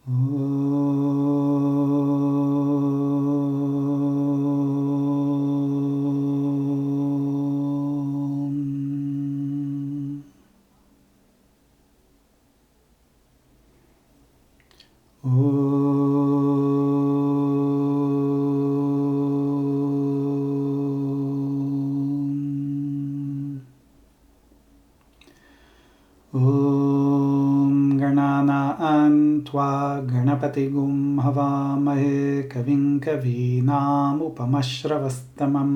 गणपतिगुं हवामहे कविं कवीनामुपमश्रवस्तमं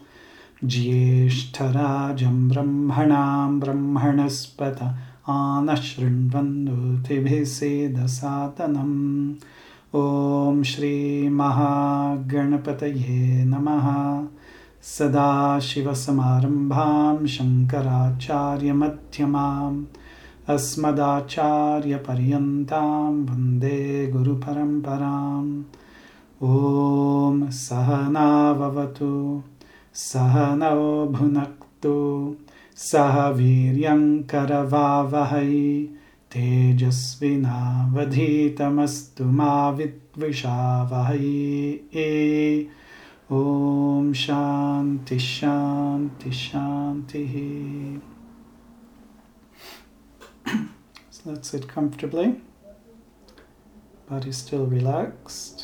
ज्येष्ठराजं ब्रह्मणां ब्रह्मणस्पत आनशृण्वन्नोतिभिः सेदसादनम् ॐ श्रीमहागणपतये नमः। सदाशिवसमारम्भां शङ्कराचार्यमध्यमाम् अस्मदाचार्यपर्यन्तां वन्दे गुरुपरम्पराम्। ॐ सहनाववतु सहनौ भुनक्तु सह वीर्यङ्करवावहै तेजस्विनावधीतमस्तु मा विद्विषावहै। ॐ शान्ति शान्ति शान्तिः। So let's sit comfortably, body still relaxed.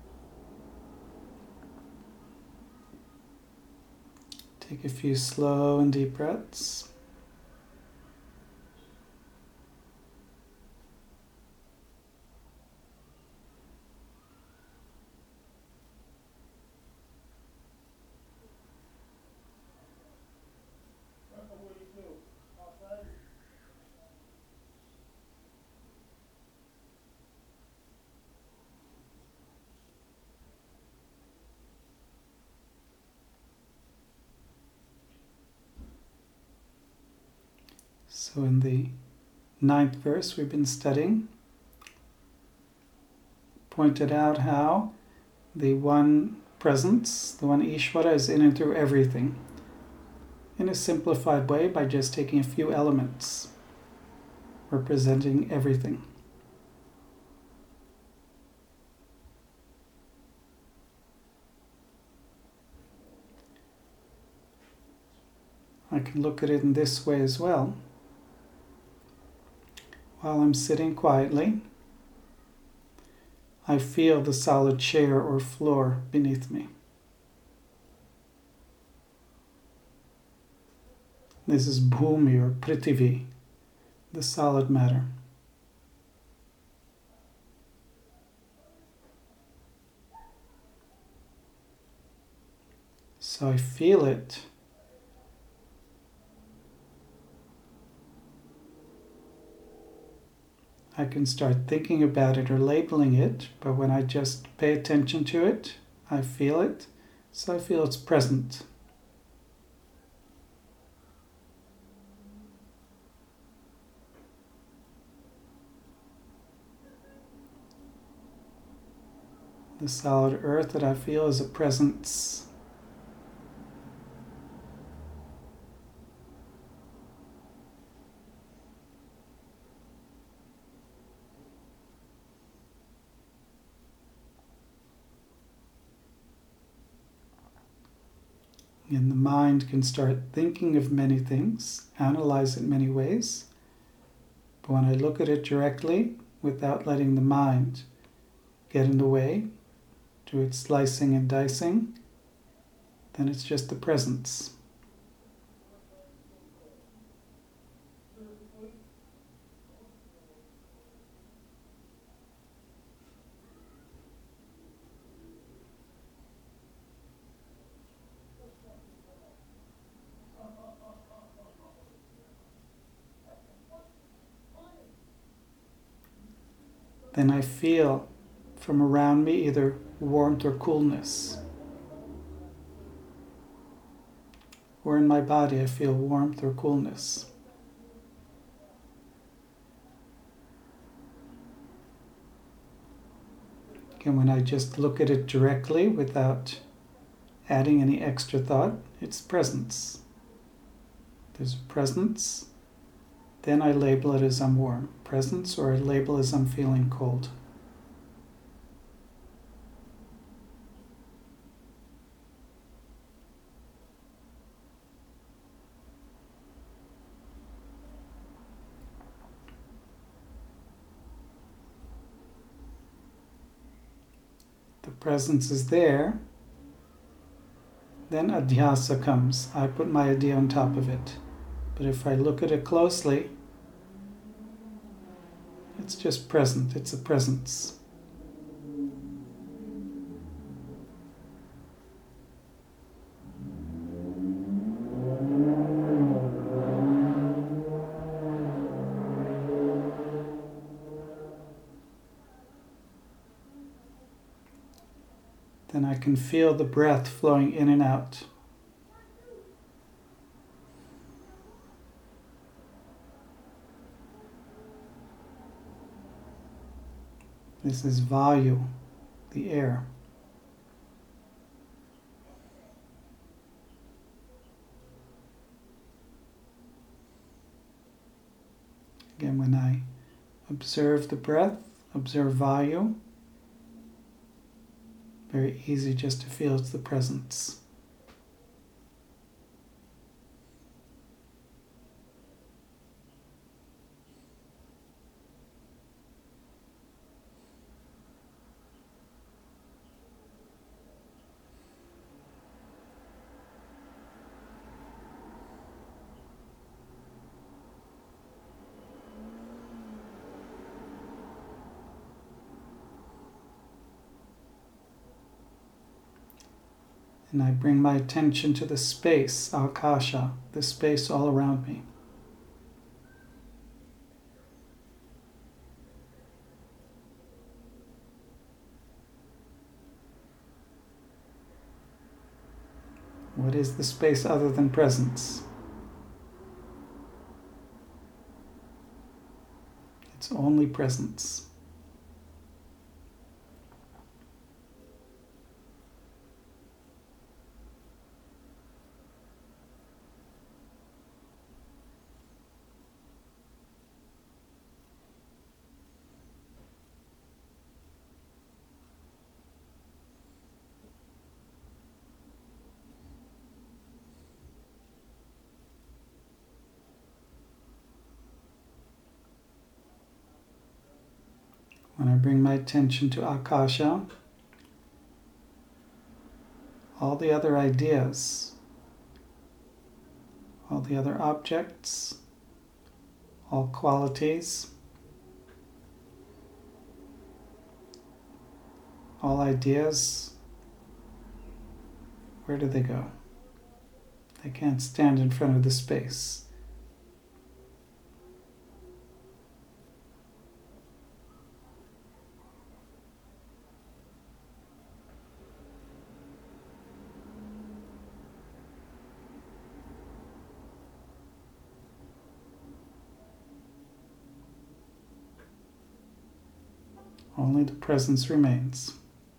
Take a few slow and deep breaths. So in the 9th verse we've been studying, pointed out how the one presence, the one Ishvara, is in and through everything in a simplified way by just taking a few elements representing everything. I can look at it in this way as well. While I'm sitting quietly, I feel the solid chair or floor beneath me. This is Bhumi or Prithvi, the solid matter. So I feel it. I can start thinking about it or labeling it, but when I just pay attention to it, I feel it, so I feel it's present. The solid earth that I feel is a presence. And the mind can start thinking of many things, analyze it many ways. But when I look at it directly, without letting the mind get in the way, do its slicing and dicing, then it's just the presence. Then I feel from around me either warmth or coolness. Or in my body I feel warmth or coolness. And when I just look at it directly without adding any extra thought, it's presence. There's presence. Then I label it as I'm warm. Presence, or I label as I'm feeling cold. The presence is there. Then adhyasa comes. I put my idea on top of it. But if I look at it closely, it's just present. It's a presence. Then I can feel the breath flowing in and out. This is vayu, the air. Again, when I observe the breath, observe vayu, very easy just to feel it's the presence. And I bring my attention to the space, akasha, the space all around me. What is the space other than presence? It's only presence. When I bring my attention to akasha, all the other ideas, all the other objects, all qualities, all ideas, where do they go? They can't stand in front of the space. Only the presence remains.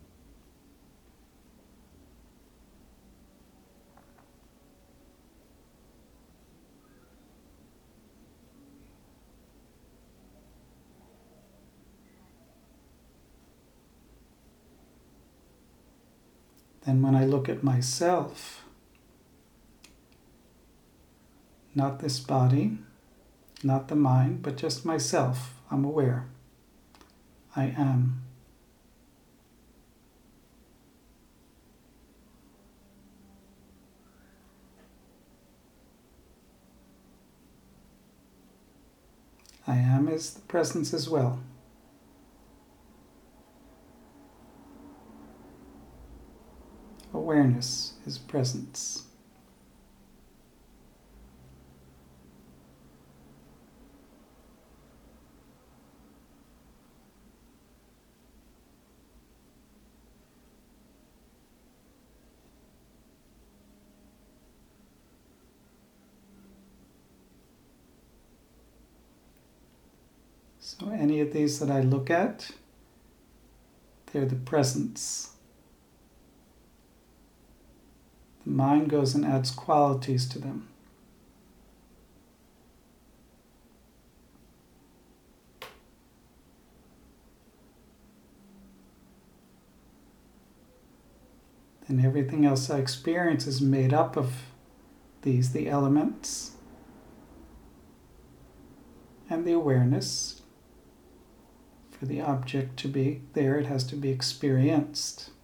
Then when I look at myself, not this body, not the mind, but just myself, I'm aware. I am. I am is the presence as well. Awareness is presence. So any of these that I look at, they're the presence. The mind goes and adds qualities to them. And everything else I experience is made up of these, the elements and the awareness. For the object to be there, it has to be experienced.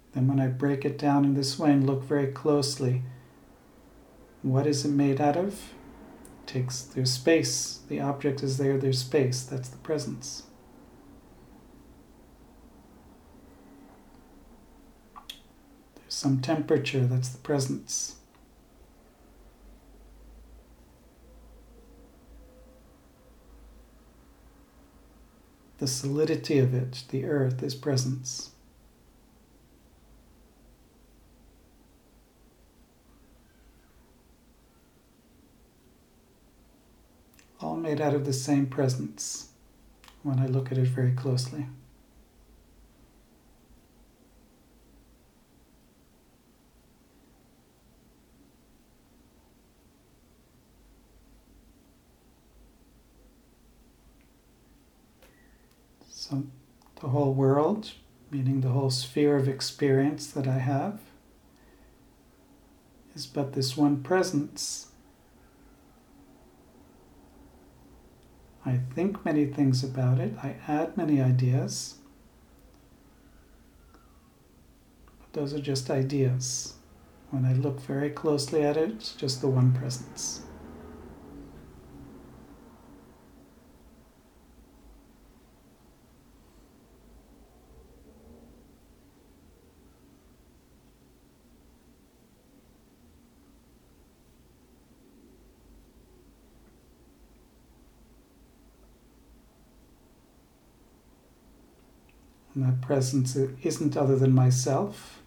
Then when I break it down in this way and look very closely, what is it made out of? There's space. The object is there, there's space. That's the presence. There's some temperature, that's the presence. The solidity of it, the earth, is presence. All made out of the same presence when I look at it very closely. So the whole world, meaning the whole sphere of experience that I have, is but this one presence. I think many things about it, I add many ideas, but those are just ideas. When I look very closely at it, it's just the one presence. And that presence isn't other than myself.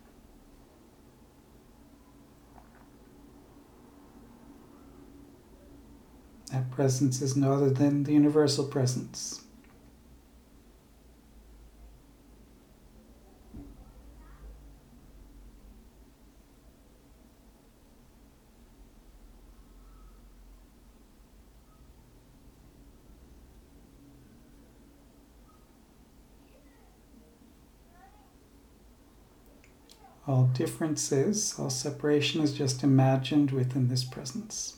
That presence is no other than the universal presence. All differences, all separation is just imagined within this presence.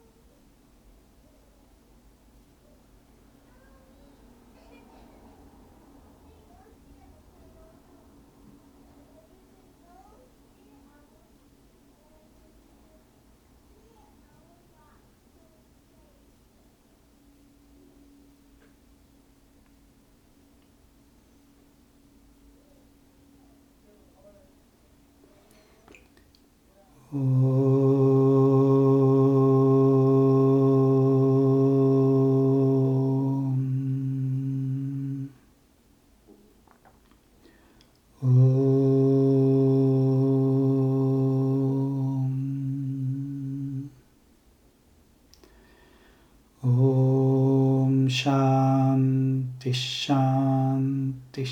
Om Shanti Shanti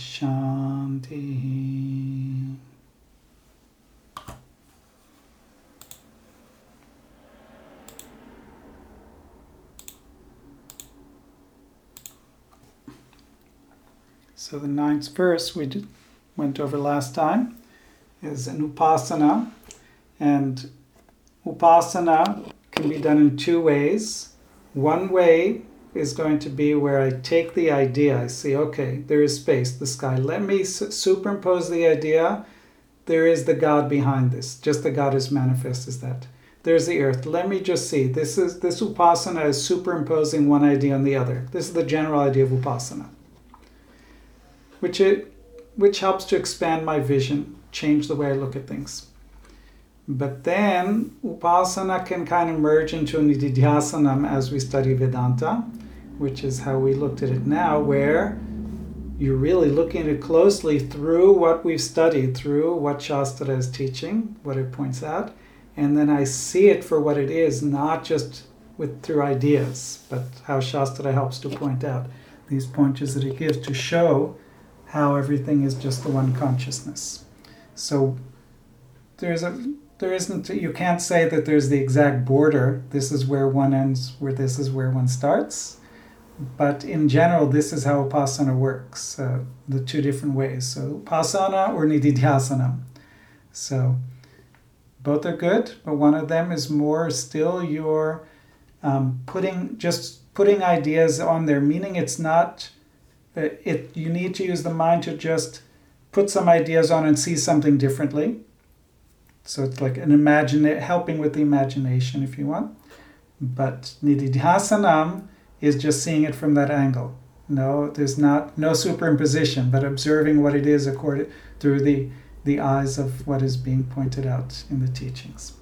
Shanti. So the 9th verse we went over last time is an upasana, and upasana can be done in 2 ways. One way is going to be where I take the idea, I see, okay, there is space, the sky. Let me superimpose the idea. There is the God behind this. Just the God is manifest as that. There's the earth. Let me just see. This upasana is superimposing one idea on the other. This is the general idea of upasana, which helps to expand my vision, change the way I look at things. But then upasana can kind of merge into nididhyasanam as we study Vedanta, which is how we looked at it now, where you're really looking at it closely through what we've studied, through what Shastra is teaching, what it points out, and then I see it for what it is, not just through ideas, but how Shastra helps to point out these pointers that it gives to show how everything is just the one consciousness. So you can't say that there's the exact border. This is where one ends, where this is where one starts. But in general, this is how upasana works, the 2 different ways. So upasana or nididhyasana. So both are good, but one of them is more still you're putting ideas on there, meaning it's not, you need to use the mind to just put some ideas on and see something differently. So it's like helping with the imagination, if you want. But nididhyasanam is just seeing it from that angle. No, there's no superimposition, but observing what it is through the eyes of what is being pointed out in the teachings.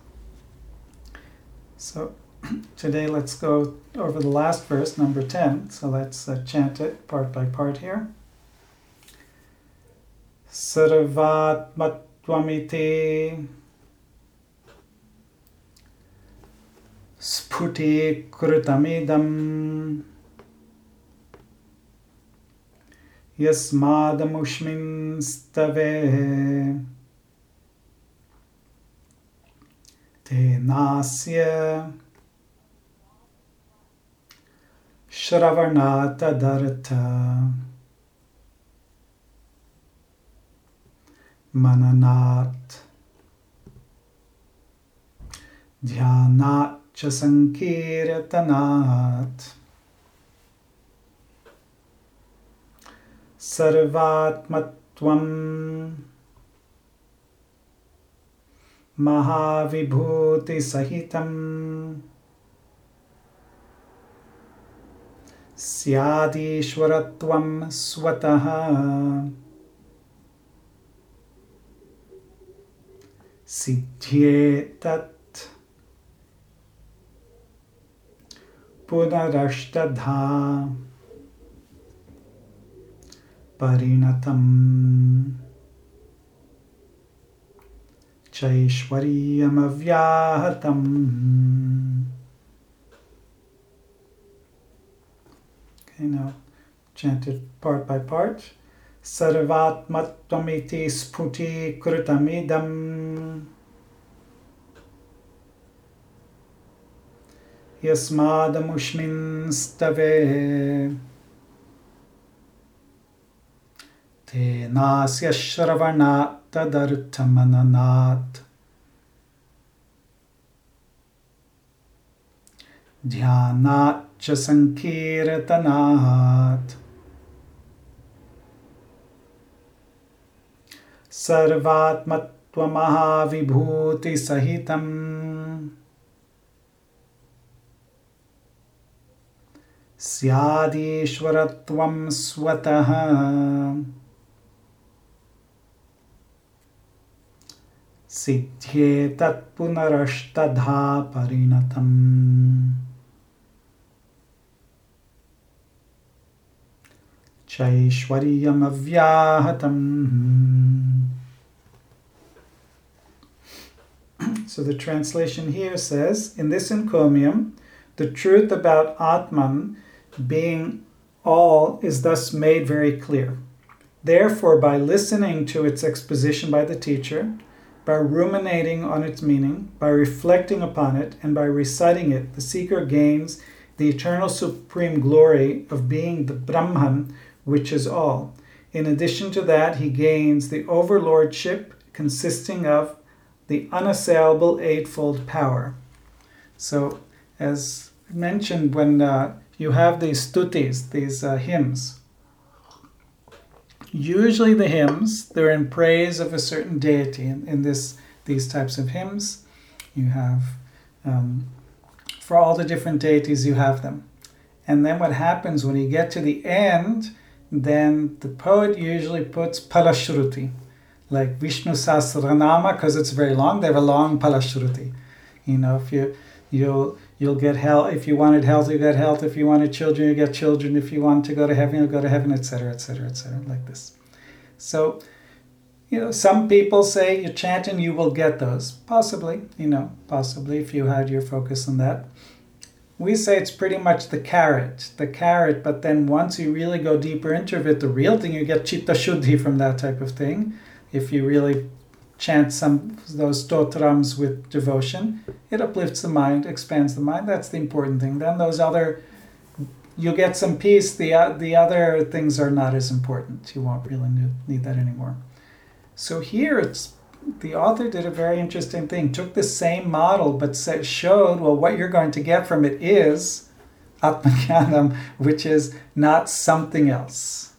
So today let's go over the last verse, number 10. So let's chant it part by part here. Sarvatmatvamiti Sphuti Krutamidam Yasmadamushmin stave Tenasya Shravanata Dharata Mananat Dhyanat Sankirtanat Sarvatmatvam Mahavibhuti Sahitam Syadishwaratvam Swataha Siddhyetat Punarashtadha Parinatam Chaishwariyam Avyahatam. Okay, now chant it part by part. Sarvatmattvamiti sphuti krutamidam Yasmadamushmin stave Tenasya shravanat tadarthamananat Dhyanat cha sankirtanat Sarvatmattvamahavibhuti sahitam Syadishwaratvam swataha Siddhyetat punarashtadha parinatam Chaishwariyam avyahatam. So the translation here says, in this encomium, the truth about Atman being all is thus made very clear. Therefore, by listening to its exposition by the teacher, by ruminating on its meaning, by reflecting upon it, and by reciting it, the seeker gains the eternal supreme glory of being the Brahman, which is all. In addition to that, he gains the overlordship consisting of the unassailable eightfold power. So, as mentioned, when you have these stutis, these hymns, usually the hymns, they're in praise of a certain deity. In these types of hymns, you have, for all the different deities, you have them. And then what happens when you get to the end, then the poet usually puts palashruti, like Vishnu Sahasranama, because it's very long. They have a long palashruti. You know, if you'll get health. If you wanted health, you get health. If you wanted children, you get children. If you want to go to heaven, you'll go to heaven, etc., etc., etc., like this. So, some people say you chant and you will get those. Possibly, possibly if you had your focus on that. We say it's pretty much the carrot, but then once you really go deeper into it, the real thing, you get chitta shuddhi from that type of thing. If you really chant some of those stotrams with devotion, it uplifts the mind, expands the mind. That's the important thing. Then you get some peace. The other things are not as important. You won't really need that anymore. So here the author did a very interesting thing. Took the same model, but showed, what you're going to get from it is Atmajnanam, which is not something else.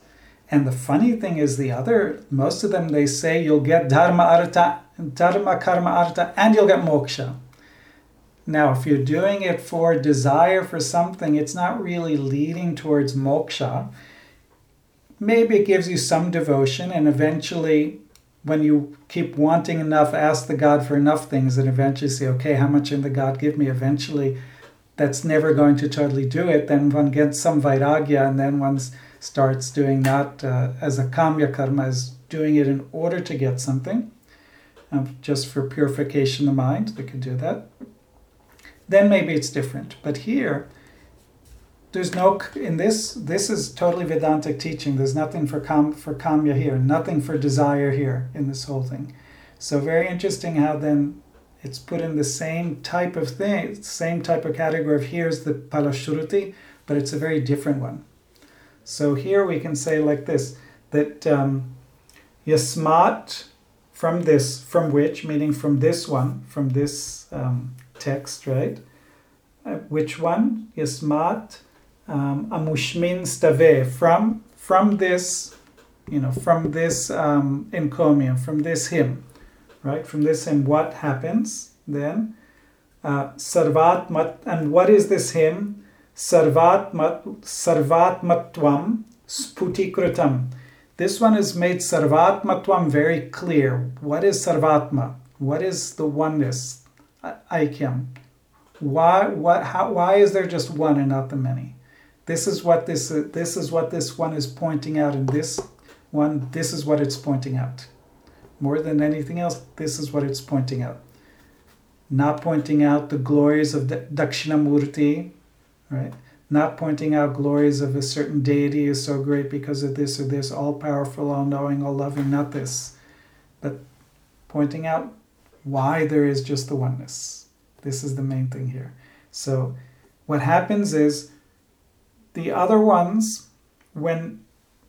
And the funny thing is most of them, they say you'll get dharma, karma, artha, and you'll get moksha. Now, if you're doing it for desire for something, it's not really leading towards moksha. Maybe it gives you some devotion, and eventually, when you keep wanting enough, ask the God for enough things, and eventually say, okay, how much can the God give me? Eventually, that's never going to totally do it. Then one gets some vairagya, and then one starts doing that as a kamya karma, as doing it in order to get something, just for purification of the mind. They could do that. Then maybe it's different. But here, there's no, in this is totally Vedantic teaching. There's nothing for kamya here, nothing for desire here in this whole thing. So very interesting how then it's put in the same type of thing, same type of category of here's the Phalashruti, but it's a very different one. So here we can say like this, that yasmat, from this, from which, meaning from this one, from this text, right? Which one? Yasmat amushmin stave, from this, from this encomium, from this hymn, right? From this hymn, what happens then? Sarvat mat, and what is this hymn? Sarvat matvam sputikritam. This one is made sarvat matvam very clear. What is sarvatma? What is the oneness? Aikyam. Why is there just one and not the many? This is what this one is pointing out, and this is what it's pointing out. More than anything else, this is what it's pointing out. Not pointing out the glories of Dakshinamurti, right? Not pointing out glories of a certain deity is so great because of this or this, all-powerful, all-knowing, all-loving, not this. But pointing out why there is just the oneness. This is the main thing here. So what happens is the other ones, when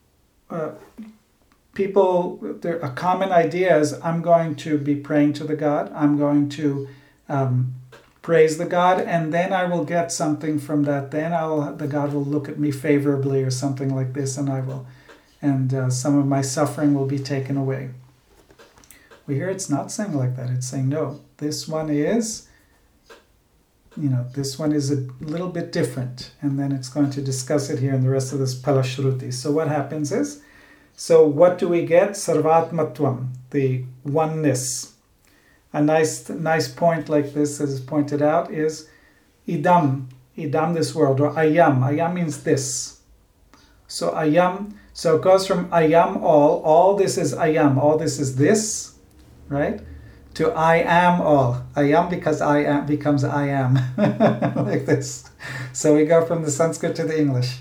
a common idea is, I'm going to be praying to the God, I'm going to praise the God, and then I will get something from that. Then the God will look at me favorably or something like this, and some of my suffering will be taken away. We hear it's not saying like that. It's saying, no, this one is a little bit different. And then it's going to discuss it here in the rest of this Phalashruti. So what happens is, so what do we get? Sarvatmatvam, the oneness. A nice point like this, as pointed out, is idam, this world, or ayam means this. So ayam, so it goes from ayam all this is ayam, all this is this, right? To I am all. Ayam because I am becomes I am, like this. So we go from the Sanskrit to the English.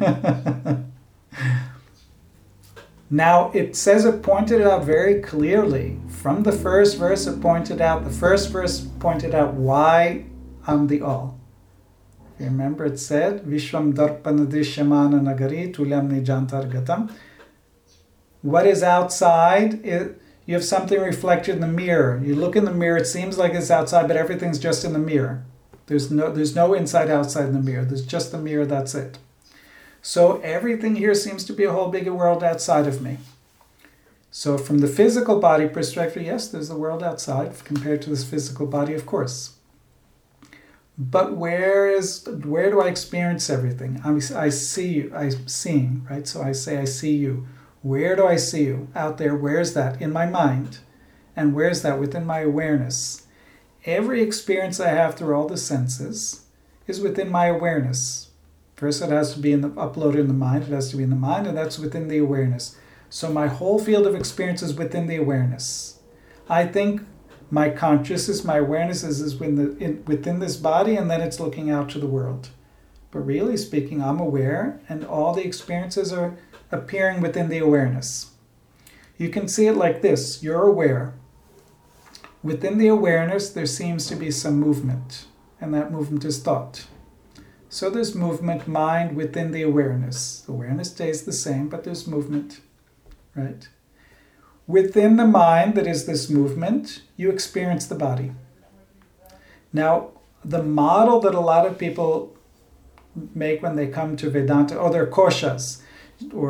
Now, it says it pointed out very clearly. From the first verse, the first verse pointed out why I'm the all. If you remember, it said, Vishwam darpana drishyamana nagari tulyam nijantar gatam. What is outside? You have something reflected in the mirror. You look in the mirror, it seems like it's outside, but everything's just in the mirror. There's no inside outside in the mirror. There's just the mirror, that's it. So everything here seems to be a whole big world outside of me. So from the physical body perspective, yes, there's the world outside compared to this physical body, of course. But where do I experience everything? I see you, I'm seeing, right? So I say I see you. Where do I see you? Out there, where's that? In my mind. And where's that? Within my awareness. Every experience I have through all the senses is within my awareness. First, it has to be uploaded in the mind. It has to be in the mind, and that's within the awareness. So my whole field of experience is within the awareness. I think my consciousness, my awareness is within this body, and then it's looking out to the world. But really speaking, I'm aware, and all the experiences are appearing within the awareness. You can see it like this. You're aware. Within the awareness, there seems to be some movement, and that movement is thought. So there's movement, mind within the awareness. The awareness stays the same, but there's movement, right? Within the mind that is this movement, you experience the body. Now, the model that a lot of people make when they come to Vedanta, they're koshas, or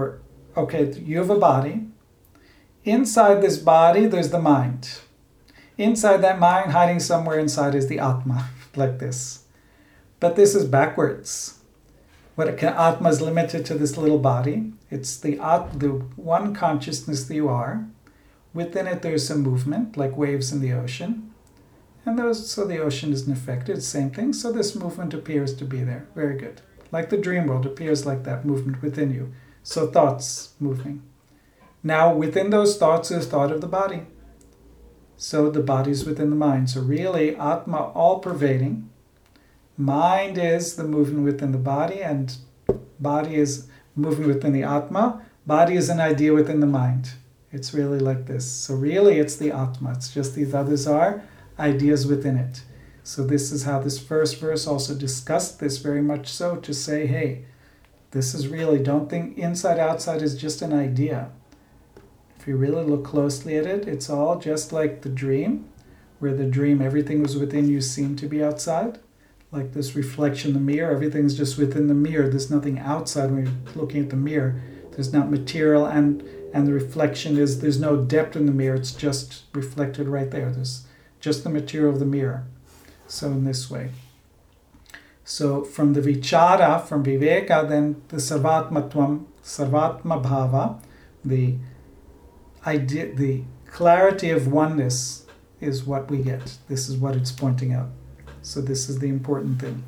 okay, you have a body. Inside this body, there's the mind. Inside that mind, hiding somewhere inside, is the Atma, like this. But this is backwards. Atma is limited to this little body. It's the one consciousness that you are. Within it, there's some movement, like waves in the ocean. And so the ocean isn't affected, it's the same thing. So this movement appears to be there. Very good. Like the dream world appears like that, movement within you. So thoughts moving. Now, within those thoughts is thought of the body. So the body's within the mind. So really, Atma all-pervading. Mind is the movement within the body, and body is moving within the Atma. Body is an idea within the mind. It's really like this. So really, it's the Atma. It's just these others are ideas within it. So this is how this first verse also discussed this very much so, to say, hey, this is really, don't think inside outside is just an idea. If you really look closely at it, it's all just like the dream, where the dream, everything was within you seemed to be outside. Like this reflection in the mirror, everything's just within the mirror. There's nothing outside when you're looking at the mirror. There's not material, and the reflection is, there's no depth in the mirror. It's just reflected right there. There's just the material of the mirror. So in this way. So from the vichara, from viveka, then the sarvatmatvam, sarvatma bhava, the idea, the clarity of oneness is what we get. This is what it's pointing out. So this is the important thing.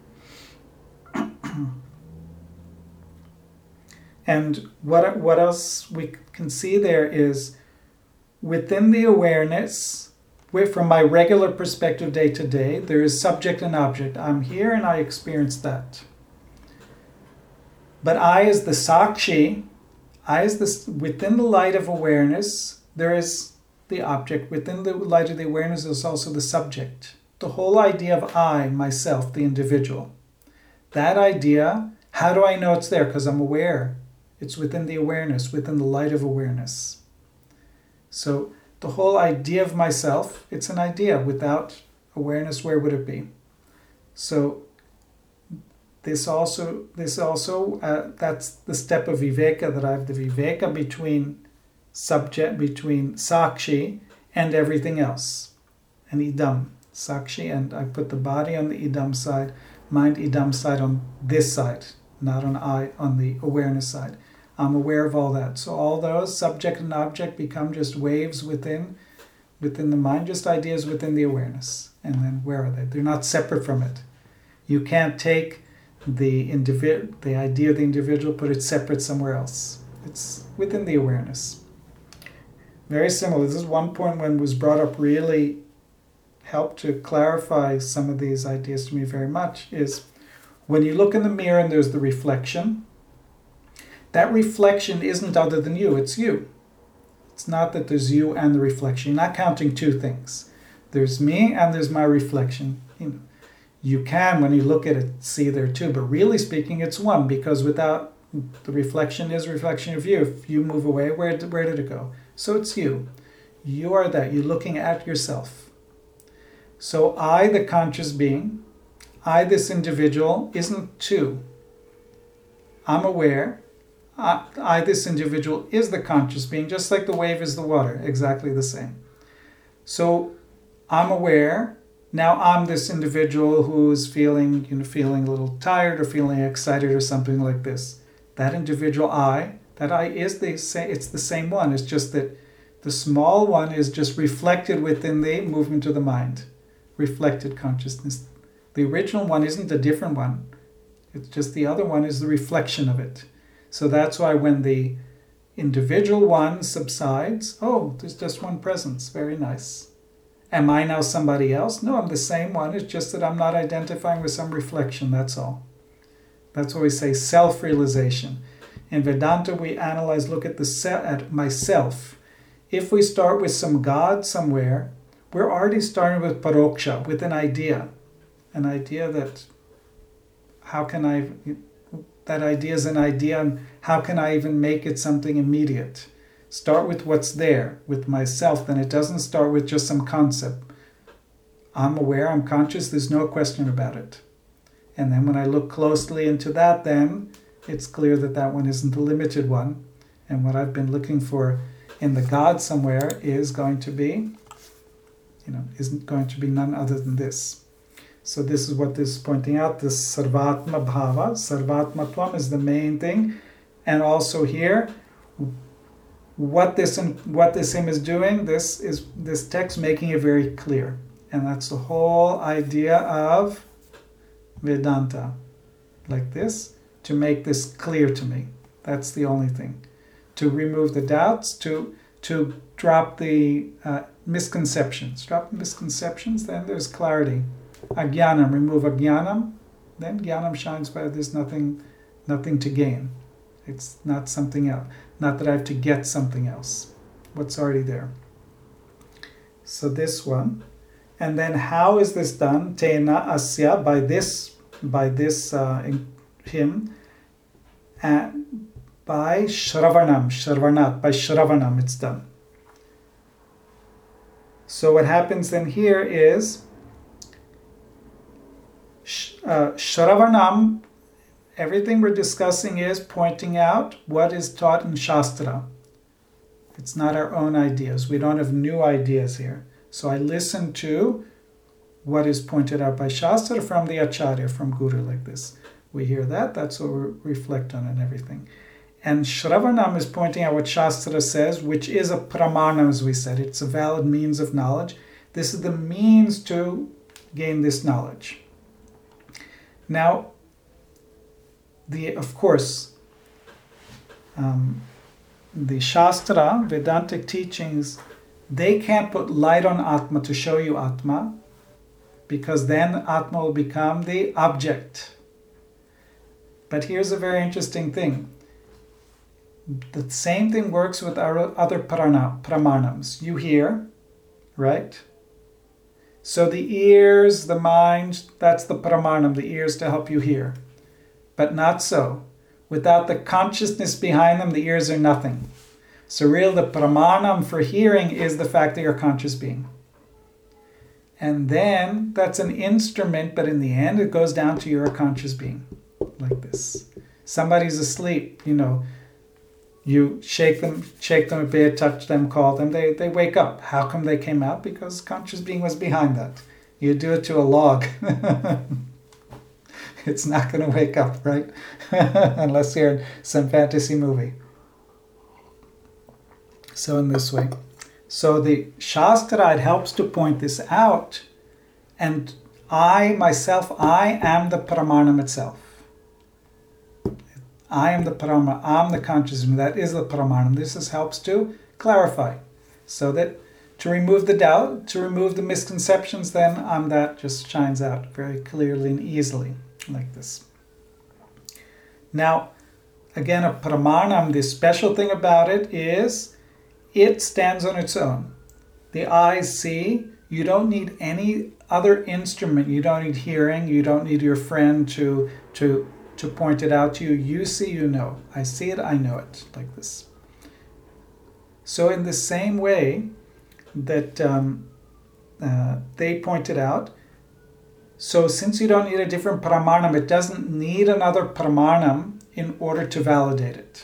And what else we can see there is, within the awareness, from my regular perspective day to day, there is subject and object. I'm here and I experience that. But I as the Sakshi, within the light of awareness, there is the object. Within the light of the awareness is also the subject. The whole idea of I, myself, the individual. That idea, how do I know it's there? Because I'm aware. It's within the awareness, within the light of awareness. So the whole idea of myself, it's an idea. Without awareness, where would it be? So this also, that's the step of viveka, that I have the viveka between sakshi and everything else, and idam. Sakshi, and I put the body on the idam side, mind idam side on this side, not on the awareness side. I'm aware of all that. So all those, subject and object, become just waves within the mind, just ideas within the awareness. And then where are they? They're not separate from it. You can't take the idea of the individual, put it separate somewhere else. It's within the awareness. Very similar. This is one point when it was brought up, really helped to clarify some of these ideas to me very much, is when you look in the mirror and there's the reflection, that reflection isn't other than you, it's you. It's not that there's you and the reflection. You're not counting two things. There's me and there's my reflection. You can, when you look at it, see there too, but really speaking, it's one, because without the reflection is a reflection of you. If you move away, where did it go? So it's you. You are that. You're looking at yourself. So I, the conscious being, I, this individual, isn't two. I'm aware. I, this individual, is the conscious being, just like the wave is the water, exactly the same. So I'm aware. Now I'm this individual who's feeling a little tired or feeling excited or something like this. That individual that I is it's the same one. It's just that the small one is just reflected within the movement of the mind. Reflected consciousness. The original one isn't a different one. It's just the other one is the reflection of it. So that's why when the individual one subsides, oh, there's just one presence. Very nice. Am I now somebody else? No, I'm the same one. It's just that I'm not identifying with some reflection, that's all. That's what we say, self-realization. In Vedanta, we analyze, look at myself. If we start with some God somewhere, we're already starting with paroksha, with an idea that that idea is an idea, and how can I even make it something immediate? Start with what's there, with myself, then it doesn't start with just some concept. I'm aware, I'm conscious, there's no question about it. And then when I look closely into that, then it's clear that that one isn't the limited one. And what I've been looking for in the God somewhere is going to be, isn't going to be none other than this. So this is what this is pointing out, this Sarvatma Bhava. Sarvatmatvam is the main thing. And also here, what this hymn is doing, this text making it very clear. And that's the whole idea of Vedanta. Like this, to make this clear to me. That's the only thing. To remove the doubts, to drop the misconceptions. Drop the misconceptions, then there's clarity. Ajnanam, remove ajnanam, then jnanam shines where there's nothing to gain. It's not something else. Not that I have to get something else. What's already there. So this one. And then how is this done? Tena asya, by this hymn, by shravanat, by shravanam it's done. So what happens then here is shravanam, everything we're discussing is pointing out what is taught in Shastra. It's not our own ideas. We don't have new ideas here. So I listen to what is pointed out by Shastra from the Acharya, from Guru, like this. We hear that, that's what we reflect on and everything. And Shravanam is pointing out what Shastra says, which is a pramana, as we said. It's a valid means of knowledge. This is the means to gain this knowledge. Now, of course, the Shastra, Vedantic teachings, they can't put light on Atma to show you Atma, because then Atma will become the object. But here's a very interesting thing. The same thing works with our other pramanams. You hear, right? So the ears, the mind, that's the pramanam, the ears to help you hear. But not so. Without the consciousness behind them, the ears are nothing. So real, the pramanam for hearing is the fact that you're a conscious being. And then that's an instrument, but in the end it goes down to you're a conscious being. Like this. Somebody's asleep, you shake them a bit, touch them, call them, they wake up. How come they came out? Because conscious being was behind that. You do it to a log. It's not going to wake up, right? Unless you're in some fantasy movie. So in this way. So the Shastra, it helps to point this out. And I am the Pramanam itself. I am the Parama, I'm the consciousness, that is the Pramanam. This helps to clarify. So that to remove the doubt, to remove the misconceptions, then that just shines out very clearly and easily, like this. Now, again, a Pramanam, the special thing about it is it stands on its own. The eyes see, you don't need any other instrument, you don't need hearing, you don't need your friend to point it out to you. You see, you know. I see it, I know it, like this. So in the same way that they pointed out, so since you don't need a different pramanam, it doesn't need another pramanam in order to validate it.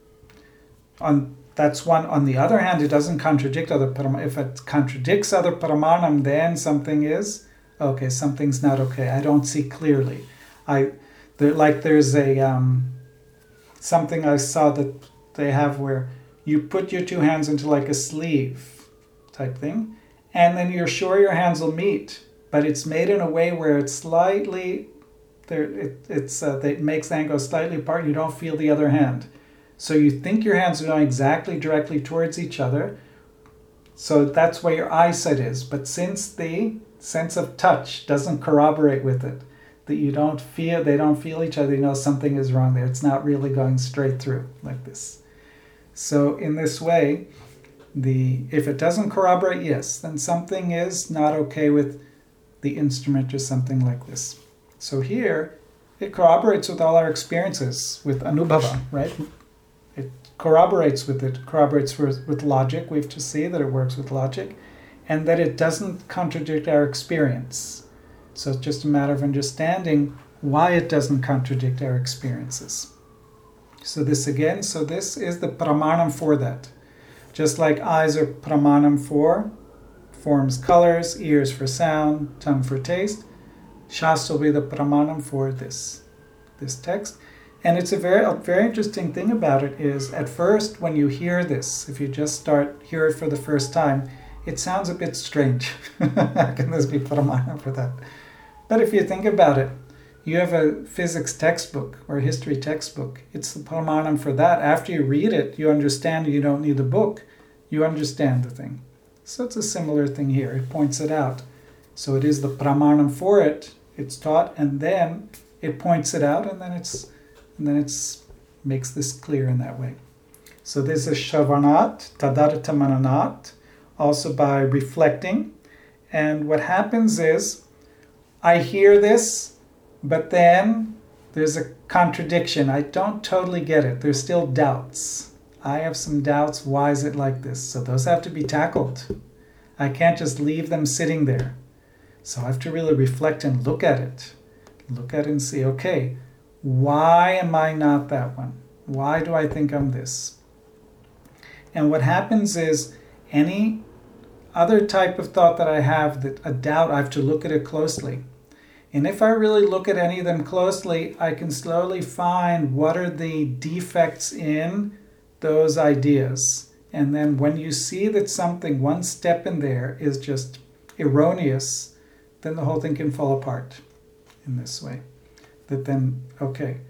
That's one. On the other hand, it doesn't contradict other pramanam. If it contradicts other pramanam, then something's not okay. I don't see clearly. There's a something I saw that they have where you put your two hands into like a sleeve type thing, and then you're sure your hands will meet, but it's made in a way where it's slightly there. It makes the hand go slightly apart. You don't feel the other hand, so you think your hands are going exactly directly towards each other. So that's where your eyesight is. But since the sense of touch doesn't corroborate with it, that they don't feel each other, you know something is wrong there. It's not really going straight through like this. So in this way, if it doesn't corroborate, yes, then something is not okay with the instrument or something like this. So here, it corroborates with all our experiences, with anubhava, right? It corroborates with logic. We have to see that it works with logic, and that it doesn't contradict our experience. So it's just a matter of understanding why it doesn't contradict our experiences. So this is the pramanam for that. Just like eyes are pramanam for forms, colors, ears for sound, tongue for taste, Shastra will be the pramanam for this text. And it's a very interesting thing about it is, at first, when you hear this, if you just hear it for the first time, it sounds a bit strange. How can this be pramanam for that? But if you think about it, you have a physics textbook or a history textbook. It's the pramanam for that. After you read it, you understand you don't need the book. You understand the thing. So it's a similar thing here. It points it out. So it is the pramanam for it. It's taught, and then it points it out, and then it's makes this clear in that way. So this is Shravanat, Tadartha Mananat, also by reflecting. And what happens is, I hear this, but then there's a contradiction. I don't totally get it. There's still doubts. I have some doubts. Why is it like this? So those have to be tackled. I can't just leave them sitting there. So I have to really reflect and look at it. Look at it and see, okay, why am I not that one? Why do I think I'm this? And what happens is, any other type of thought that I have, that a doubt, I have to look at it closely. And if I really look at any of them closely, I can slowly find what are the defects in those ideas. And then when you see that something, one step in there is just erroneous, then the whole thing can fall apart in this way. That then, okay,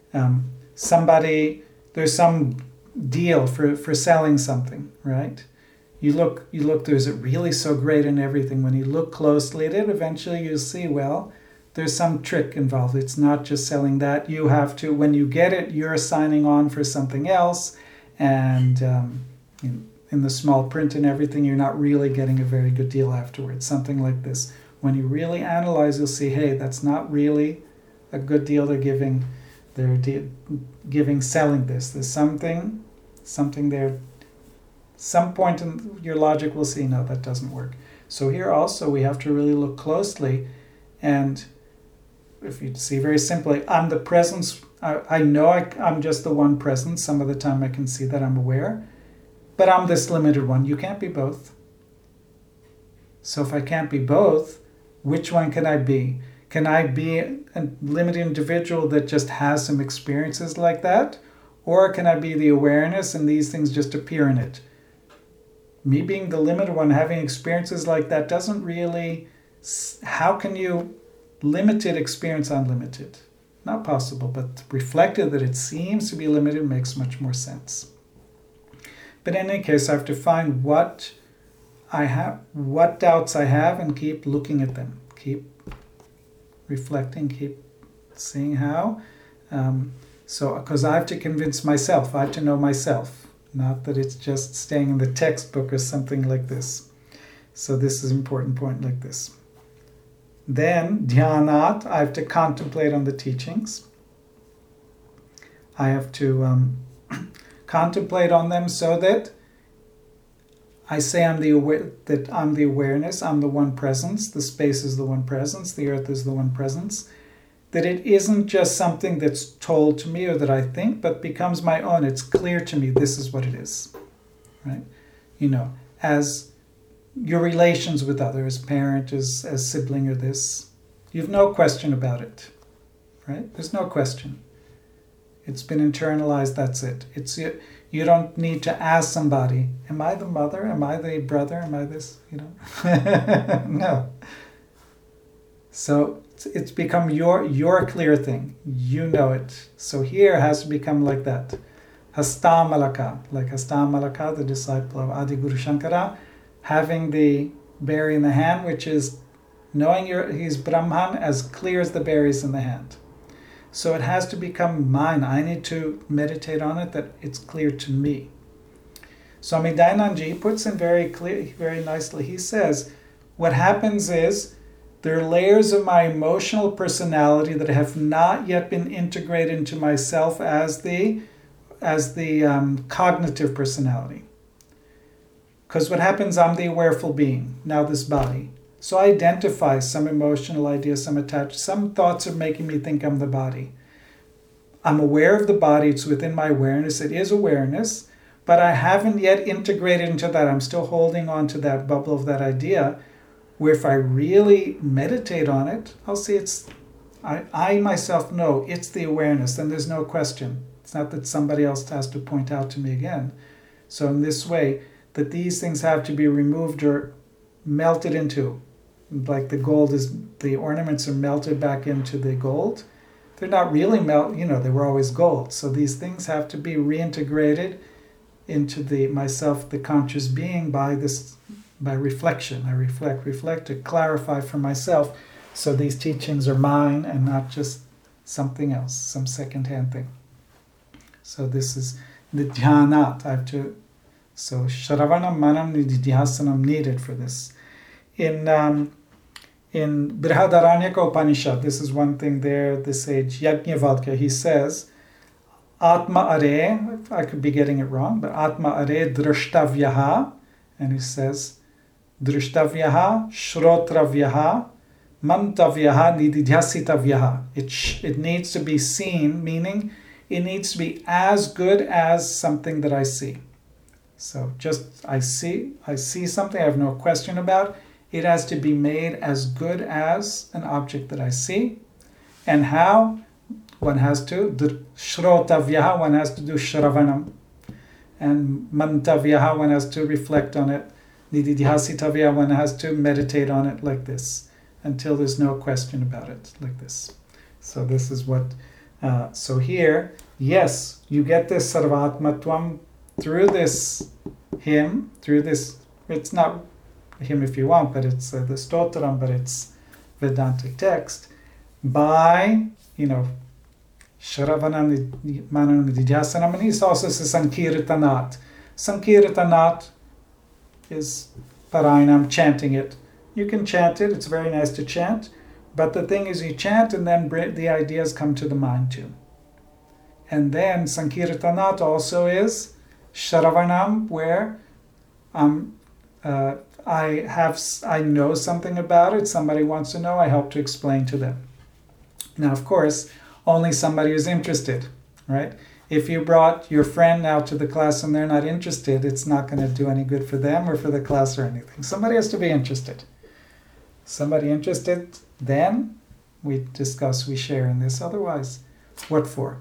there's some deal for selling something, right? You look, is it really so great and everything? When you look closely at it, eventually you'll see, well, there's some trick involved. It's not just selling that. You have to, when you get it, you're signing on for something else. And in the small print and everything, you're not really getting a very good deal afterwards. Something like this. When you really analyze, you'll see, hey, that's not really a good deal they're giving. They're giving, selling this. There's something there. Some point in your logic will see, no, that doesn't work. So here also we have to really look closely. And if you see very simply, I'm the presence. I know I'm just the one presence. Some of the time I can see that, I'm aware. But I'm this limited one. You can't be both. So if I can't be both, which one can I be? Can I be a limited individual that just has some experiences like that? Or can I be the awareness and these things just appear in it? Me being the limited one, having experiences like that doesn't really... How can you limited experience unlimited? Not possible, but reflected that it seems to be limited makes much more sense. But in any case, I have to find what I have, what doubts I have, and keep looking at them. Keep reflecting, keep seeing how. Because I have to convince myself, I have to know myself. Not that it's just staying in the textbook or something like this. So this is an important point like this. Then, dhyanat, I have to contemplate on the teachings. I have to contemplate on them so that I say I'm the awareness, I'm the one presence, the space is the one presence, the earth is the one presence. That it isn't just something that's told to me or that I think, but becomes my own. It's clear to me this is what it is, right? As your relations with others, parent, as sibling or this, you have no question about it, right? There's no question. It's been internalized, that's it. You don't need to ask somebody, am I the mother? Am I the brother? Am I this? No. So it's become your clear thing. You know it. So here it has to become like that. Hastamalaka, like Hastamalaka, the disciple of Adi Guru Shankara, having the berry in the hand, which is knowing he's Brahman as clear as the berries in the hand. So it has to become mine. I need to meditate on it, that it's clear to me. Swami Dayananji puts in very nicely. He says, what happens is there are layers of my emotional personality that have not yet been integrated into myself as the cognitive personality. Because what happens, I'm the awareful being, now this body. So I identify some emotional ideas, some attached, some thoughts are making me think I'm the body. I'm aware of the body, it's within my awareness, it is awareness, but I haven't yet integrated into that. I'm still holding on to that bubble of that idea, where if I really meditate on it, I'll see I myself know it's the awareness, and there's no question. It's not that somebody else has to point out to me again. So in this way, that these things have to be removed or melted into, like the ornaments are melted back into the gold. They're not really they were always gold. So these things have to be reintegrated into myself, the conscious being, by reflection. I reflect to clarify for myself. So these teachings are mine and not just something else, some second-hand thing. So this is the dhyanat. So Shravanam, Manam, Nididhyasanam needed for this. In Brihadaranyaka Upanishad, this is one thing there, the sage Yajnavalkya, he says, Atma are, I could be getting it wrong, but Atma are drashtavyaha, and he says, Drashtavyaha, Shrotravyaha, Mantavyaha, Nididhyasitavyaha. It needs to be seen, meaning it needs to be as good as something that I see. So just I see something I have no question about. It has to be made as good as an object that I see. And how? One has to Shrotavyaha, one has to do Shravanam. And Mantavyaha, one has to reflect on it. Nididhyasitavyaha, one has to meditate on it like this, until there's no question about it, like this. So this is what, so here, yes, you get this sarvatmatvam through this hymn, it's not a hymn if you want, but it's the stotram, but it's Vedantic text, by, Shravanam, Mananam, Nididhyasanam, and he also says Sankirtanat. Sankirtanat is Parayanam, chanting it. You can chant it, it's very nice to chant, but the thing is you chant and then the ideas come to the mind too. And then Sankirtanat also is Shravanam, where I know something about it, somebody wants to know, I help to explain to them. Now, of course, only somebody who's interested, right? If you brought your friend now to the class and they're not interested, it's not going to do any good for them or for the class or anything. Somebody has to be interested. Somebody interested, then we discuss, we share in this. Otherwise, what for?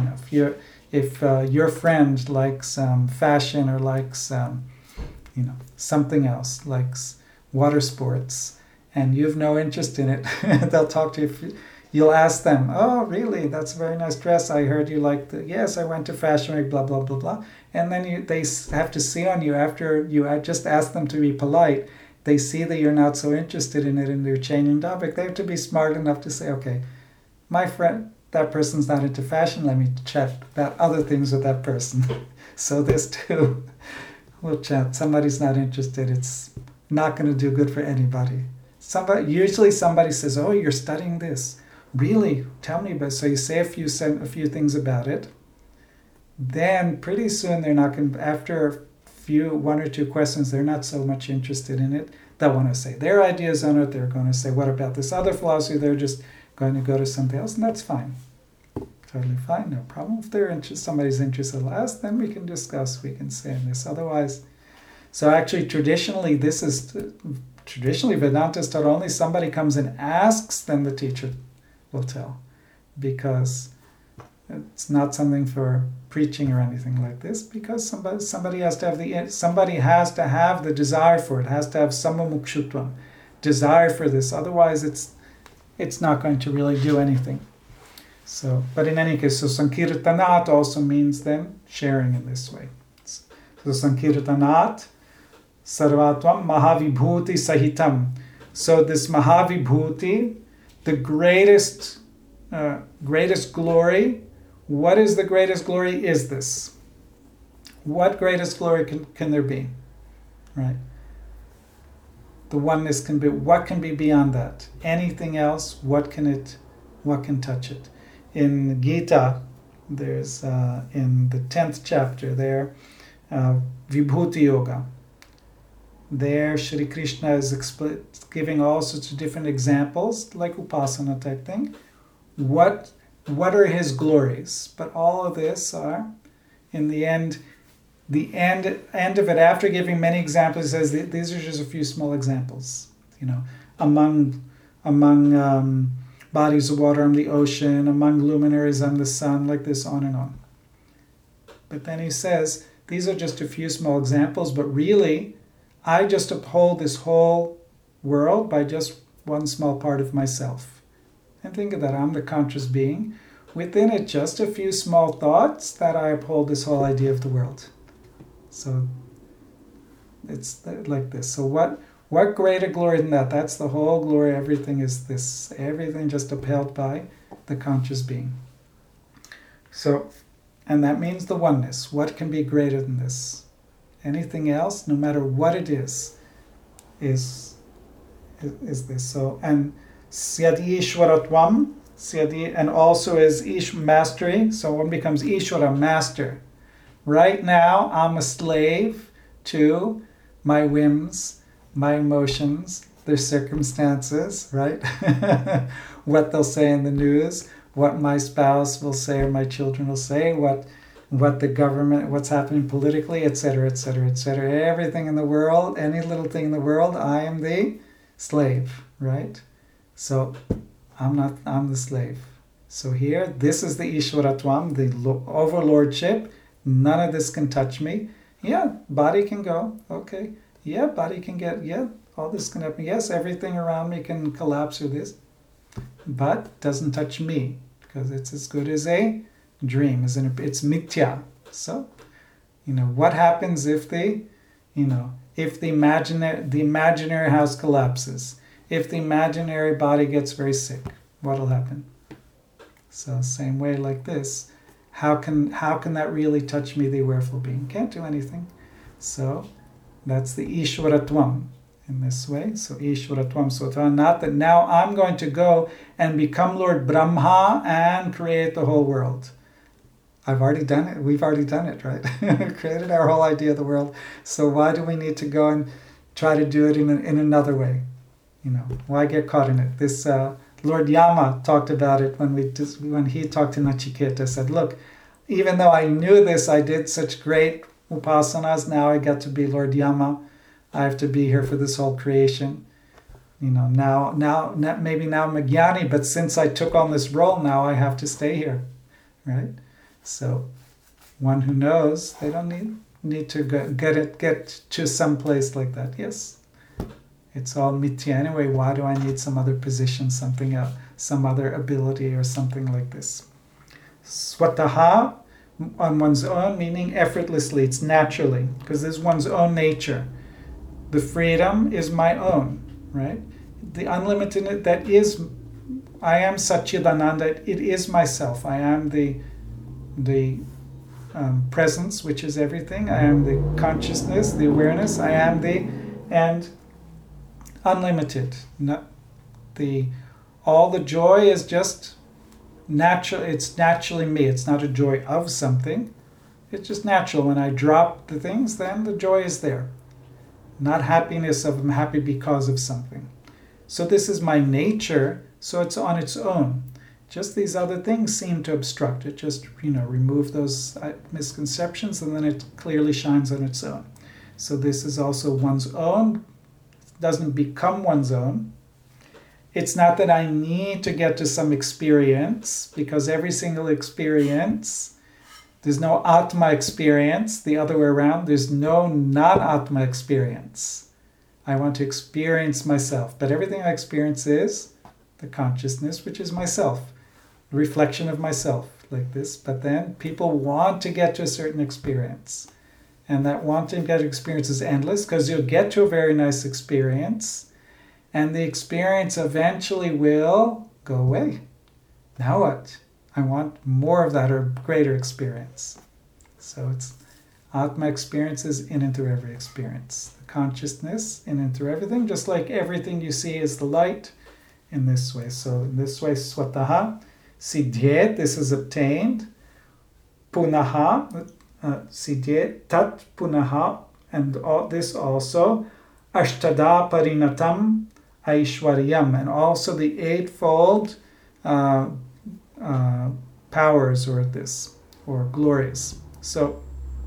If your friend likes fashion or likes something else, likes water sports, and you have no interest in it, they'll talk to you. You'll ask them, oh, really? That's a very nice dress. I heard you liked it. Yes, I went to Fashion Week, blah, blah, blah, blah. And then they have to see on you, after you just ask them to be polite, they see that you're not so interested in it and they're changing topic. They have to be smart enough to say, okay, my friend, that person's not into fashion. Let me chat about other things with that person. So this too, we'll chat. Somebody's not interested. It's not going to do good for anybody. Usually somebody says, oh, you're studying this. Really? Tell me about it. So you say a few things about it. Then pretty soon they're not going to, after one or two questions, they're not so much interested in it. They'll want to say their ideas on it. They're going to say, what about this other philosophy? They're just going to go to something else, and that's fine. Totally fine, no problem. If somebody's interested less, then we can discuss, we can say this. Otherwise, so actually traditionally Vedanta is taught only somebody comes and asks, then the teacher will tell. Because it's not something for preaching or anything like this, because somebody has to have the desire for it, has to have samamukshutvam, desire for this. Otherwise it's not going to really do anything. So, but in any case, so Sankirtanat also means then sharing in this way. So Sankirtanat Sarvatvam Mahavibhuti Sahitam. So this Mahavibhuti, the greatest glory. What is the greatest glory? Is this? What greatest glory can there be? Right? The oneness can be. What can be beyond that? Anything else? What can touch it? In Gita, there's in the 10th chapter there, Vibhuti Yoga. There, Shri Krishna is giving all sorts of different examples, like Upasana type thing. What what are his glories? But all of this are, in the end of it, after giving many examples, he says these are just a few small examples. Among bodies of water, I'm the ocean, among luminaries, I'm the sun, like this, on and on. But then he says, these are just a few small examples, but really, I just uphold this whole world by just one small part of myself. And think of that, I'm the conscious being. Within it, just a few small thoughts that I uphold this whole idea of the world. So it's like this. So what greater glory than that? That's the whole glory. Everything is this. Everything just upheld by the conscious being. So, and that means the oneness. What can be greater than this? Anything else, no matter what it is this. So, and Syadi Ishwaratvam, Syadi, and also is Ish mastery. So one becomes Ishwara, master. Right now, I'm a slave to my whims, my emotions, their circumstances, right? What they'll say in the news, what my spouse will say or my children will say, what the government, what's happening politically, etc., etc., etc. Everything in the world, any little thing in the world, I am the slave, right? So I'm the slave. So here, this is the Ishwaratvam, the overlordship. None of this can touch me. Yeah, body can go. Okay. Yeah, body can get, all this can happen. Yes, everything around me can collapse or this. But doesn't touch me because it's as good as a dream. It's mithya. So, what happens if the imaginary house collapses? If the imaginary body gets very sick, what'll happen? So same way like this. How can that really touch me, the awareful being? Can't do anything. So that's the Ishwaratvam in this way. So Ishwaratvam Sota. Not that now I'm going to go and become Lord Brahma and create the whole world. I've already done it. We've already done it, right? Created our whole idea of the world. So why do we need to go and try to do it in another way? Why get caught in it? This Lord Yama talked about it when he talked to Nachiketa. Said, look, even though I knew this, I did such great upasanas. Now I got to be Lord Yama. I have to be here for this whole creation. Now maybe now I'm a jnani, but since I took on this role, now I have to stay here, right? So one who knows, they don't need to get to some place like that. Yes. It's all mithya anyway. Why do I need some other position, something else, some other ability or something like this? Swataha, on one's own, meaning effortlessly, it's naturally, because there's one's own nature. The freedom is my own, right? The unlimited, that is, I am Satchidananda, it is myself. I am the presence, which is everything. I am the consciousness, the awareness. I am and unlimited. All the joy is just natural. It's naturally me. It's not a joy of something. It's just natural. When I drop the things, then the joy is there. Not happiness of I'm happy because of something. So this is my nature. So it's on its own. Just these other things seem to obstruct it. Just remove those misconceptions, and then it clearly shines on its own. So this is also one's own. Doesn't become one's own. It's not that I need to get to some experience, because every single experience, there's no Atma experience, the other way around, there's no not Atma experience. I want to experience myself, but everything I experience is the consciousness, which is myself, the reflection of myself, like this. But then people want to get to a certain experience. And that wanting to get experience is endless, because you'll get to a very nice experience and the experience eventually will go away. Now what? I want more of that or greater experience. So it's Atma experiences in and through every experience. The consciousness in and through everything, just like everything you see is the light in this way. So in this way, swataha, siddhyet, this is obtained. Punaha, siddhyet, tat punaha, and all this also. Ashtada parinatam aishwaryam, and also the eightfold powers or glories. So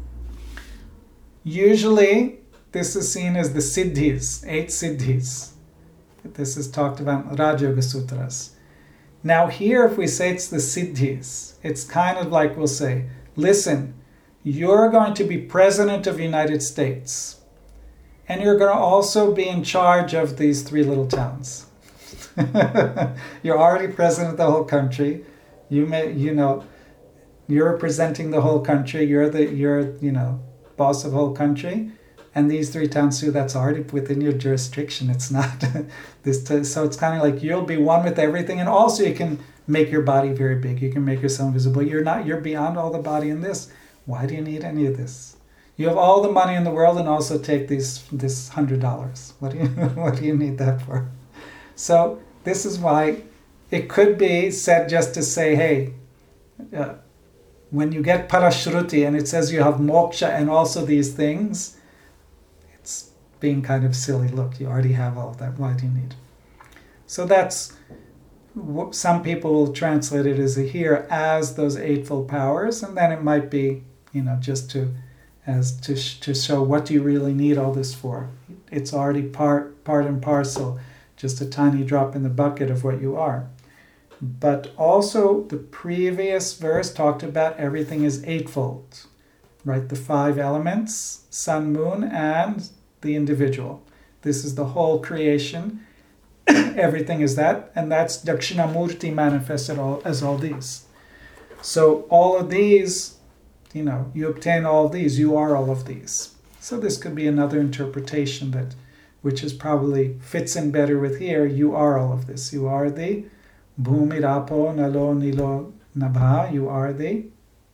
usually this is seen as the siddhis, 8 siddhis. This is talked about in Raja Yoga Sutras. Now here, if we say it's the siddhis, it's kind of like we'll say, listen, you're going to be president of the United States, and you're going to also be in charge of these 3 little towns. You're already president of the whole country. You're representing the whole country. You're boss of the whole country. And these 3 towns too, that's already within your jurisdiction. It's not so it's kind of like you'll be one with everything. And also you can make your body very big. You can make yourself visible. You're beyond all the body in this. Why do you need any of this? You have all the money in the world and also take this $100. What do you need that for? So this is why it could be said just to say, hey, when you get parashruti and it says you have moksha and also these things, it's being kind of silly. Look, you already have all that. Why do you need? So that's what some people will translate it as here as those eightfold powers, and then it might be, just to show what do you really need all this for. It's already part and parcel, just a tiny drop in the bucket of what you are. But also the previous verse talked about everything is eightfold, right? The 5 elements, sun, moon, and the individual. This is the whole creation. Everything is that, and that's Dakshinamurti manifested as all these. So all of these, you obtain all of these, you are all of these. So this could be another interpretation which is probably fits in better with here. You are all of this. You are the Bhumi, Rapo, Nalo, Nilo, Nabha. You are the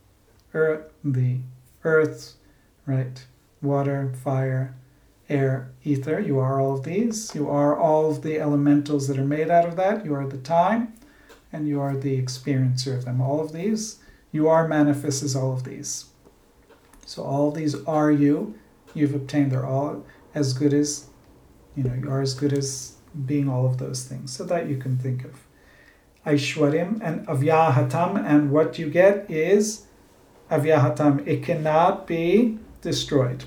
earth, right? Water, fire, air, ether. You are all of these. You are all of the elementals that are made out of that. You are the time, and you are the experiencer of them. All of these. You are manifest as all of these. So all of these are you. You've obtained. They're all as good as, you are as good as being all of those things. So that you can think of. Aishwaryam and Avyahatam, and what you get is Avyahatam. It cannot be destroyed.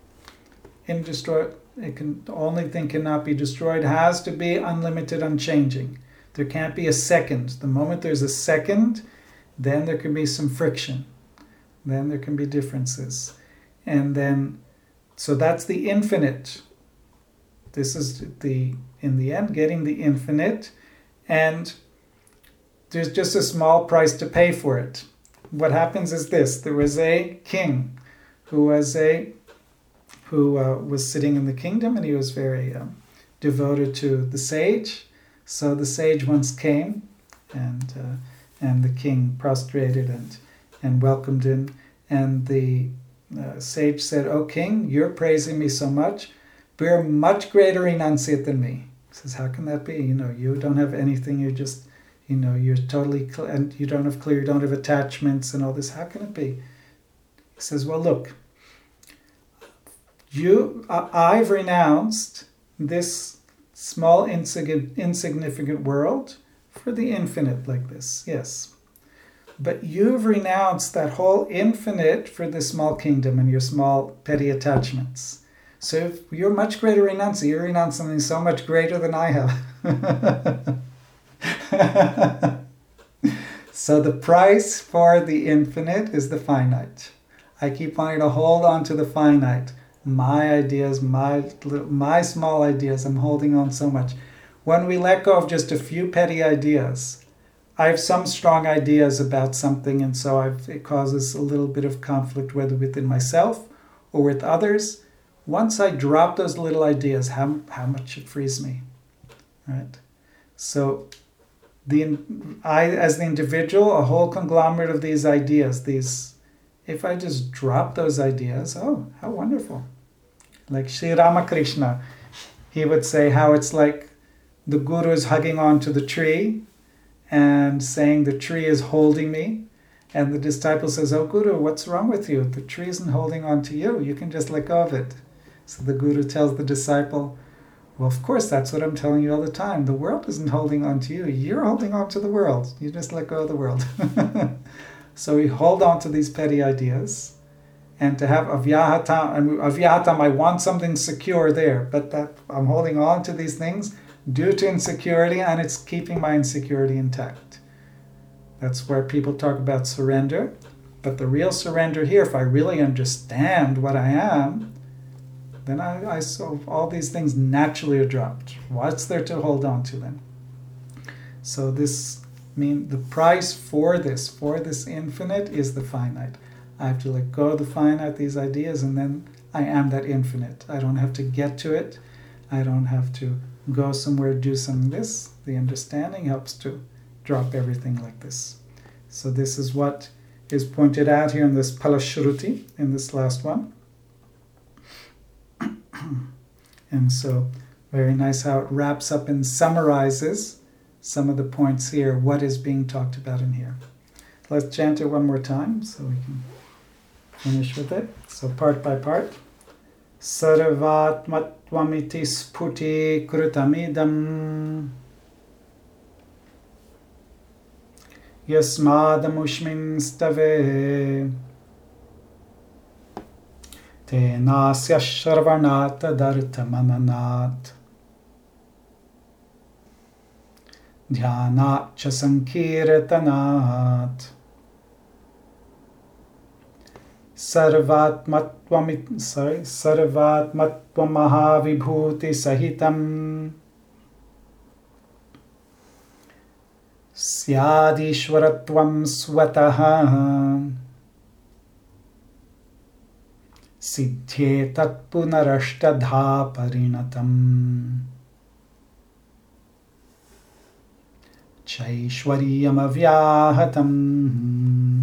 The only thing cannot be destroyed has to be unlimited, unchanging. There can't be a second. The moment there's a second, then there can be some friction. Then there can be differences. And then, so that's the infinite. This is in the end, getting the infinite. And there's just a small price to pay for it. What happens is this. There was a king who was sitting in the kingdom, and he was very devoted to the sage. So the sage once came, and the king prostrated and welcomed him. And the sage said, "O king, you're praising me so much, but you're much greater renunciate than me." He says, "How can that be? You don't have anything. You're just, you're totally, and you don't have attachments and all this. How can it be?" He says, "Well, look, I've renounced this small, insignificant world for the infinite like this, yes. But you've renounced that whole infinite for the small kingdom and your small petty attachments. So if you're much greater renunciate. You renounce something so much greater than I have." So the price for the infinite is the finite. I keep wanting to hold on to the finite. My ideas, my small ideas, I'm holding on so much. When we let go of just a few petty ideas, I have some strong ideas about something, and so it causes a little bit of conflict, whether within myself or with others. Once I drop those little ideas, how much it frees me, right? So I, as the individual, a whole conglomerate of these ideas, if I just drop those ideas, oh, how wonderful. Like Sri Ramakrishna, he would say how it's like the guru is hugging onto the tree and saying the tree is holding me. And the disciple says, "Oh, Guru, what's wrong with you? The tree isn't holding on to you. You can just let go of it." So the guru tells the disciple, Well, of course, that's what I'm telling you all the time. The world isn't holding on to you. You're holding on to the world. You just let go of the world. So we hold on to these petty ideas. And to have avyahatam, I want something secure there. But that I'm holding on to these things due to insecurity, and it's keeping my insecurity intact. That's where people talk about surrender. But the real surrender here, if I really understand what I am, then I saw all these things naturally are dropped. What's there to hold on to then? So the price for this infinite is the finite. I have to let go of the finite, these ideas, and then I am that infinite. I don't have to get to it. I don't have to go somewhere, do something. The understanding helps to drop everything like this. So this is what is pointed out here in this Palashruti, in this last one. And so, very nice how it wraps up and summarizes some of the points here, what is being talked about in here. Let's chant it one more time so we can finish with it. So part by part. Sarvatmatvamiti sputi krutamidam yasmadamushmin stave tenasya shravanat dartamananat dhyanat cha sankirtanat sarvatmattvamahavibhuti sahitam syadishwaratvam swataha siddhyetat punarashtadha parinatam chaishwariyam avyahatam.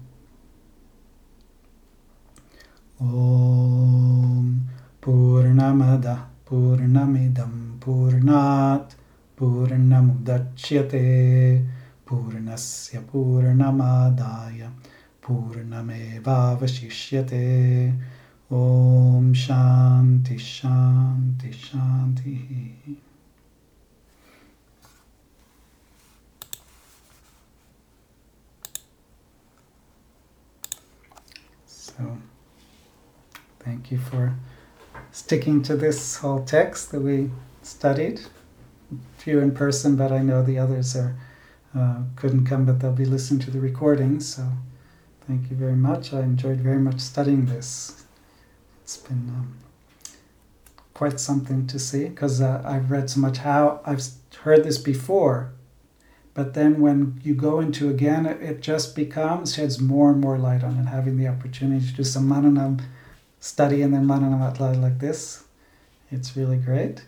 Om Purnamada Purnamidam Purnat Purnamudachyate Purnasya Purnamadaya Purnamevavashishyate. Om Shanti Shanti Shanti. So thank you for sticking to this whole text that we studied. A few in person, but I know the others couldn't come, but they'll be listening to the recordings. So thank you very much. I enjoyed very much studying this. It's been quite something to see, because I've read so much how I've heard this before, but then when you go into again, it just sheds more and more light on it, having the opportunity to do some mananam study and then mananam like this. It's really great.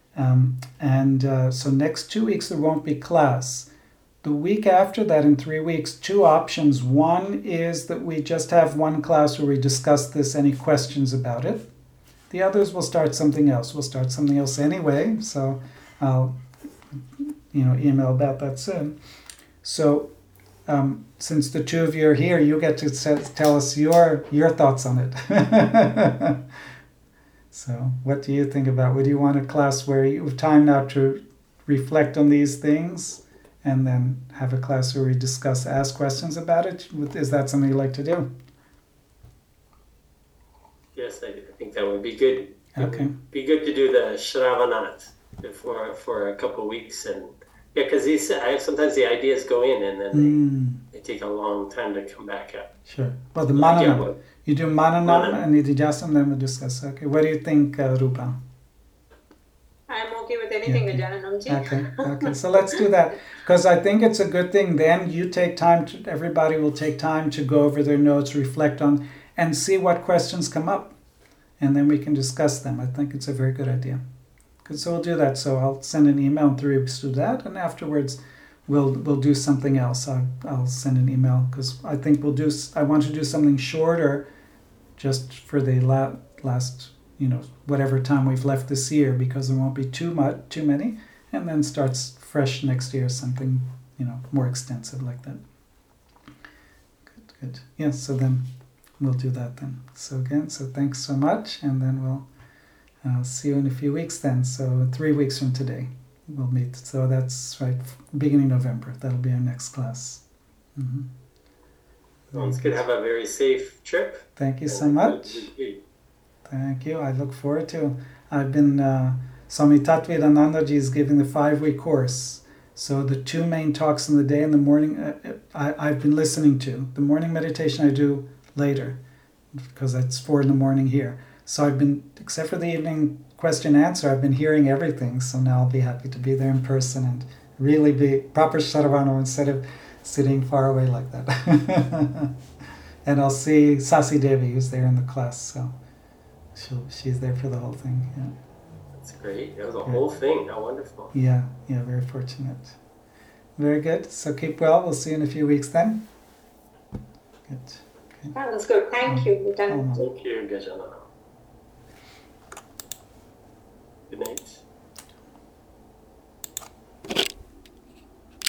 So next 2 weeks there won't be class. The week after that, in 3 weeks, 2 options. One is that we just have one class where we discuss this, any questions about it. The others will start something else. We'll start something else anyway, so I'll email about that soon. So since the 2 of you are here, you get to tell us your thoughts on it. So what do you think about? Would you want a class where you have time now to reflect on these things and then have a class where we ask questions about it? Is that something you'd like to do? Yes, I think that would be good. Okay. It would be good to do the Shravanat for a couple of weeks. And yeah, because sometimes the ideas go in and then they take a long time to come back up. Sure. Well, the mananam. You do mananam and nidijasam, then we'll discuss. Okay. What do you think, Rupa? I'm okay with anything, Gajananamji. Okay. So let's do that, because I think it's a good thing. Then you take time everybody will take time to go over their notes, reflect on, and see what questions come up, and then we can discuss them. I think it's a very good idea. So we'll do that. So I'll send an email and 3 weeks to that, and afterwards we'll do something else. I'll send an email, because I think I want to do something shorter, just for the last whatever time we've left this year, because there won't be too many, and then starts fresh next year, something more extensive like that. Good. Yes. So then we'll do that then. So again, thanks so much, and then we'll I'll see you in a few weeks then. So 3 weeks from today we'll meet. So that's right, beginning November. That'll be our next class. Mm-hmm. Sounds good. Have a very safe trip. Thank you so much. Thank you. I look forward to. I've been Swami Tattvidanandaji is giving the 5-week course. So the 2 main talks in the day in the morning, I've been listening to. The morning meditation I do later, because it's 4 in the morning here. So I've been, except for the evening question answer, I've been hearing everything. So now I'll be happy to be there in person and really be proper Sharavana instead of sitting far away like that. And I'll see Sasi Devi, who's there in the class. So she's there for the whole thing. Yeah. That's great. That was a whole thing. How wonderful. Yeah, very fortunate. Very good. So keep well. We'll see you in a few weeks then. Good. Okay. That was good. Thank you, Lieutenant. Thank you, Gajanana.